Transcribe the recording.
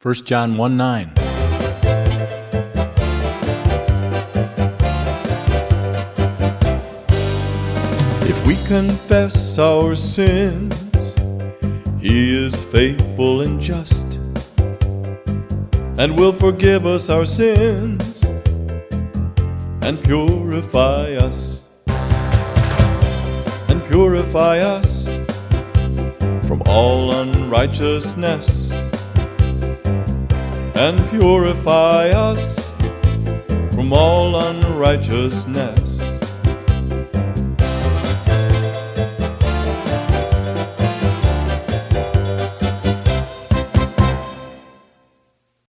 1 John 1:9. If we confess our sins, He is faithful and just, and will forgive us our sins and purify us, from all unrighteousness, and purify us from all unrighteousness.